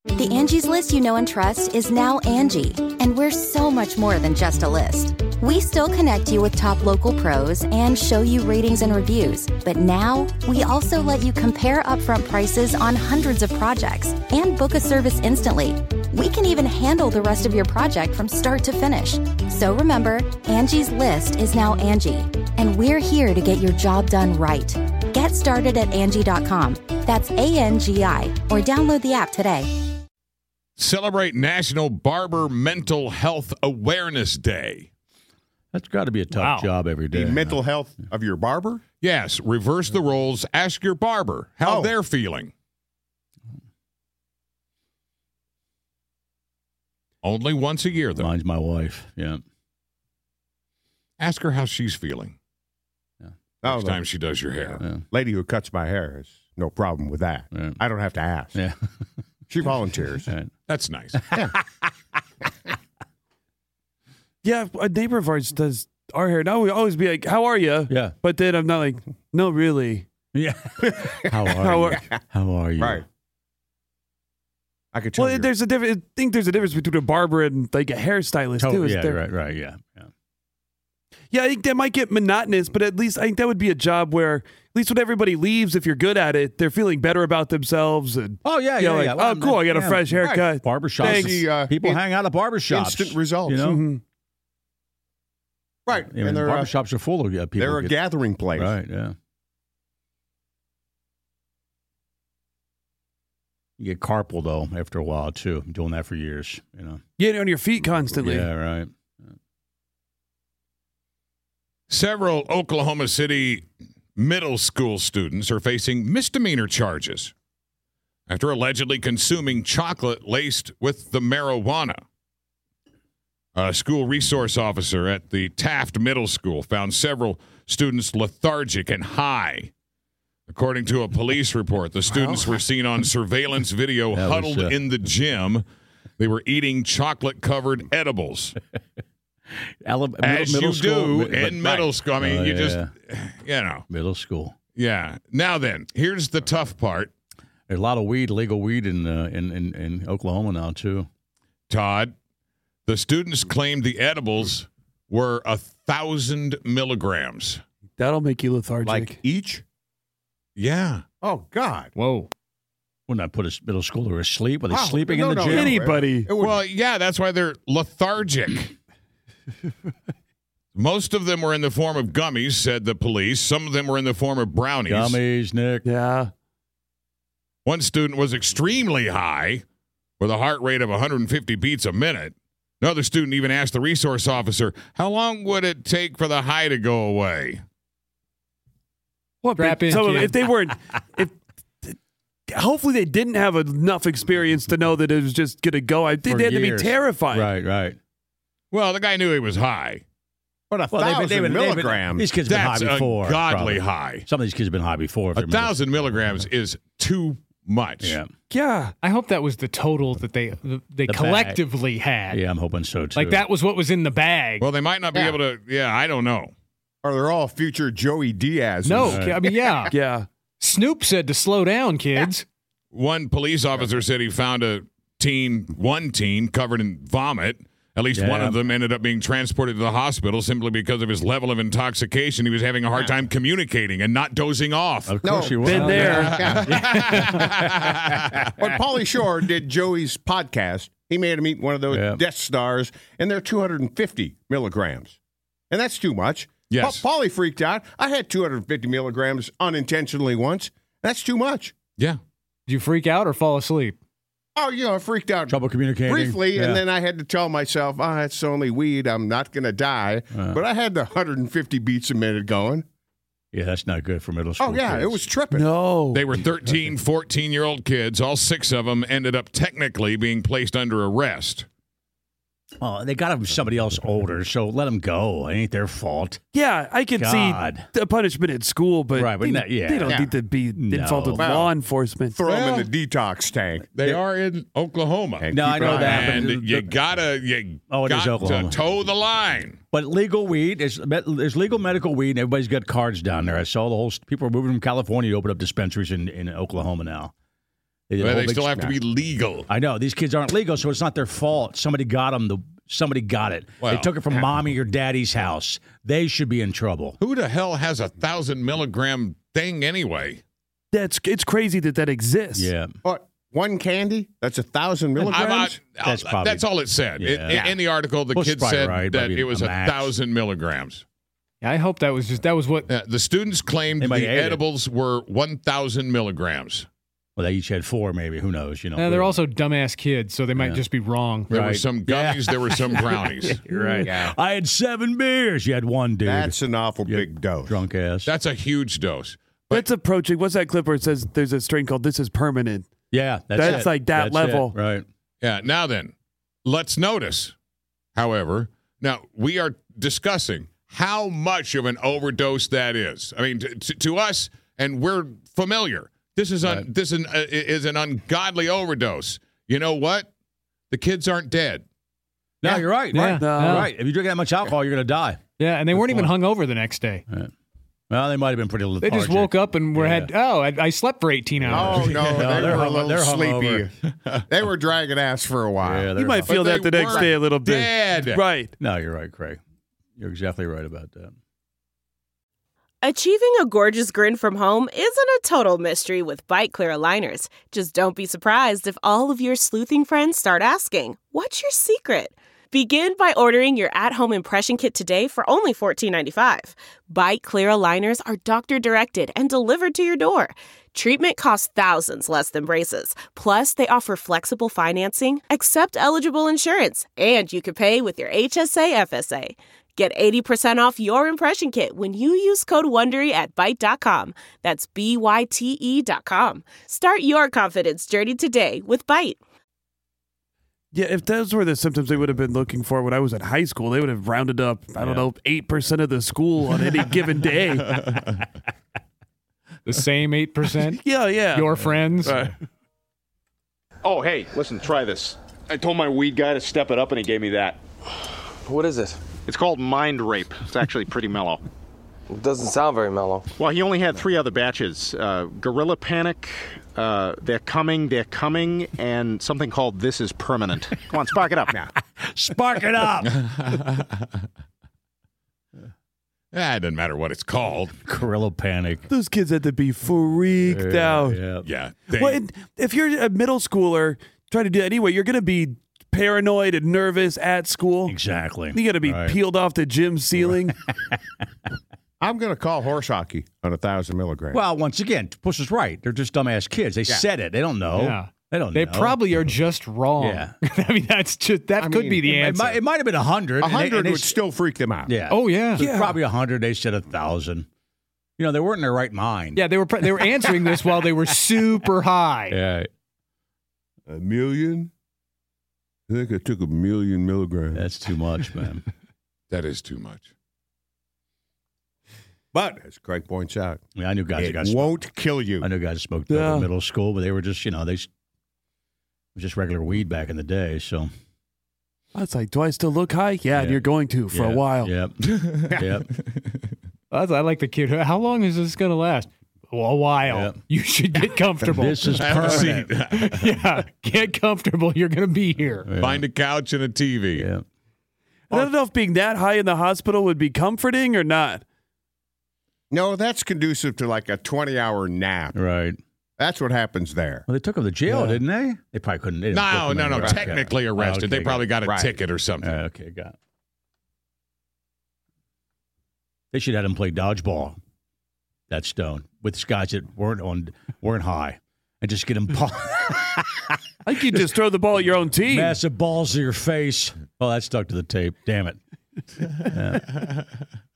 The Angie's List you know and trust is now Angie, and we're so much more than just a list. We still connect you with top local pros and show you ratings and reviews, but now we also let you compare upfront prices on hundreds of projects and book a service instantly. We can even handle the rest of your project from start to finish. So remember, Angie's List is now Angie, and we're here to get your job done right. Get started at Angie.com. That's ANGI, or download the app today. Celebrate National Barber Mental Health Awareness Day. That's got to be a tough job every day. The mental health of your barber? Yes, reverse the roles. Ask your barber how they're feeling. Only once a year, though. Mine's my wife, yeah. Ask her how she's feeling. Yeah. Next time she does your hair. Yeah. Lady who cuts my hair has no problem with that. Yeah. I don't have to ask. Yeah. She volunteers. Right. That's nice. Yeah, a neighbor of ours does our hair. Now we always be like, "How are you?" Yeah. But then I'm not like, "No, really." Yeah. How are you? Right. I could tell. Well, there's a difference. I think there's a difference between a barber and like a hairstylist too. Yeah, right, yeah. Yeah, I think that might get monotonous, but at least I think that would be a job where, at least when everybody leaves, if you're good at it, they're feeling better about themselves. And oh yeah. Oh, cool! I got a fresh haircut. Right. Barbershops. People hang out at barbershops. Instant results. You know. Mm-hmm. Right. And barbershops are full of people. They're a gathering place. Right. Yeah. You get carpal though after a while too. I'm doing that for years. You know. Getting on your feet constantly. Yeah. Right. Several Oklahoma City middle school students are facing misdemeanor charges after allegedly consuming chocolate laced with the marijuana. A school resource officer at the Taft Middle School found several students lethargic and high. According to a police report, the students were seen on surveillance video huddled in the gym. They were eating chocolate-covered edibles. As middle you school, do in middle school. I mean, you know. Middle school. Yeah. Now then, here's the tough part. There's a lot of legal weed in Oklahoma now, too. Todd, the students claimed the edibles were 1,000 milligrams. That'll make you lethargic. Like each? Yeah. Oh, God. Whoa. Wouldn't I put a middle schooler asleep? Are they sleeping in the gym? Anybody. Well, yeah, that's why they're lethargic. Most of them were in the form of gummies, said the police. Some of them were in the form of brownies. Gummies, Nick. Yeah. One student was extremely high with a heart rate of 150 beats a minute. Another student even asked the resource officer, how long would it take for the high to go away? What? If they weren't, hopefully they didn't have enough experience to know that it was just going to go. I think they had to be terrified. Right. Well, the guy knew he was high. But 1,000 milligrams. These kids have been high before. That's godly probably. high. Some of these kids have been high before. 1,000 milligrams is too much. Yeah. I hope that was the total that they collectively had. Yeah, I'm hoping so, too. Like that was what was in the bag. Well, they might not be able to. Yeah, I don't know. Or they're all future Joey Diaz. No, I mean, yeah. Yeah. Snoop said to slow down, kids. One police officer said he found one teen covered in vomit. At least one of them ended up being transported to the hospital simply because of his level of intoxication. He was having a hard time communicating and not dozing off. Of course he was. Been there. When Pauly Shore did Joey's podcast, he made him eat one of those Death Stars, and they're 250 milligrams. And that's too much. Yes. Pauly freaked out. I had 250 milligrams unintentionally once. That's too much. Yeah. Did you freak out or fall asleep? Oh, I freaked out. Trouble communicating. Briefly, and then I had to tell myself, it's only weed. I'm not going to die. But I had the 150 beats a minute going. Yeah, that's not good for middle school kids. It was tripping. No. They were 13, 14-year-old kids. All 6 of them ended up technically being placed under arrest. Oh, they got to be somebody else older, so let them go. It ain't their fault. Yeah, I can see the punishment at school, but, they don't need to be involved with law enforcement. Throw them in the detox tank. They are in Oklahoma. No, I know that. And you got to toe the line. But legal weed, there's legal medical weed, and everybody's got cards down there. I saw people are moving from California to open up dispensaries in Oklahoma now. They still have to be legal. I know. These kids aren't legal, so it's not their fault. Somebody got them. Somebody got it. Well, they took it from mommy or daddy's house. They should be in trouble. Who the hell has 1,000 milligram thing anyway? It's crazy that exists. Yeah. What? One candy? That's 1,000 milligrams? That's all it said. Yeah. In the article, the kid said that it was 1,000 milligrams. Yeah, I hope that was what the students claimed the edibles were 1,000 milligrams. Well, they each had 4, maybe. Who knows? They're also dumbass kids, so they might just be wrong. There were some gummies. There were some brownies. You're right. Yeah. I had 7 beers. You had 1, dude. That's an awful big dose. Drunk ass. That's a huge dose. That's approaching. What's that clip where it says there's a strain called "This is permanent"? Yeah, that's like that level, right? Yeah. Now then, let's notice. However, now we are discussing how much of an overdose that is. I mean, to us, and we're familiar. This is an ungodly overdose. You know what? The kids aren't dead. No, you're right. Yeah. Right. Right. If you drink that much alcohol, you're going to die. Yeah, and they weren't even hungover the next day. Right. Well, they might have been pretty lethargic. They just woke up and I slept for 18 hours. Oh, no, they were a little sleepy. They were dragging ass for a while. Yeah, you might feel that the next day a little bit. Dead. Right. No, you're right, Craig. You're exactly right about that. Achieving a gorgeous grin from home isn't a total mystery with Bite Clear aligners. Just don't be surprised if all of your sleuthing friends start asking, "What's your secret?" Begin by ordering your at-home impression kit today for only $14.95. Bite Clear aligners are doctor-directed and delivered to your door. Treatment costs thousands less than braces. Plus, they offer flexible financing, accept eligible insurance, and you can pay with your HSA FSA. Get 80% off your impression kit when you use code WONDERY at Byte.com. That's BYTE.com. Start your confidence journey today with Byte. Yeah, if those were the symptoms they would have been looking for when I was in high school, they would have rounded up, 8% of the school on any given day. The same 8%? Yeah. Your friends? Oh, hey, listen, try this. I told my weed guy to step it up, and he gave me that. What is it? It's called Mind Rape. It's actually pretty mellow. It doesn't sound very mellow. Well, he only had 3 other batches. Gorilla Panic, They're Coming, and something called This Is Permanent. Come on, spark it up now. Spark it up! It doesn't matter what it's called. Gorilla Panic. Those kids had to be freaked out. Yeah. Well, if you're a middle schooler trying to do that anyway, you're going to be paranoid and nervous at school. Exactly. You got to be peeled off the gym ceiling. I'm going to call horse hockey on 1,000 milligrams. Well, once again, Puss is right. They're just dumbass kids. They said it. They don't know. Yeah. They don't know. They probably are just wrong. Yeah. I mean, could be the answer. It might have been 100. 100 would still freak them out. Yeah. Oh, yeah. So probably 100. They said 1,000. They weren't in their right mind. Yeah, they were answering this while they were super high. Yeah. 1 million? I think I took 1 million milligrams. That's too much, man. That is too much. But, as Craig points out, I knew guys it won't kill you. I knew guys smoked in middle school, but they were just, it was just regular weed back in the day. So I was like, do I still look high? Yeah, and you're going to for a while. Yep. Yep. I like the kid. How long is this going to last? Well, a while. Yep. You should get comfortable. This is permanent. Yeah, get comfortable. You're going to be here. Yeah. Find a couch and a TV. Yeah. I don't know if being that high in the hospital would be comforting or not. No, that's conducive to like a 20-hour nap. Right. That's what happens there. Well, they took him to jail, didn't they? They probably couldn't. They No. Technically arrested. They probably got a ticket or something. Okay, got it. They should have him play dodgeball. That Stone with guys that weren't high, and just get him. I think you just throw the ball at your own team. Massive balls to your face. Oh, that stuck to the tape. Damn it. Yeah.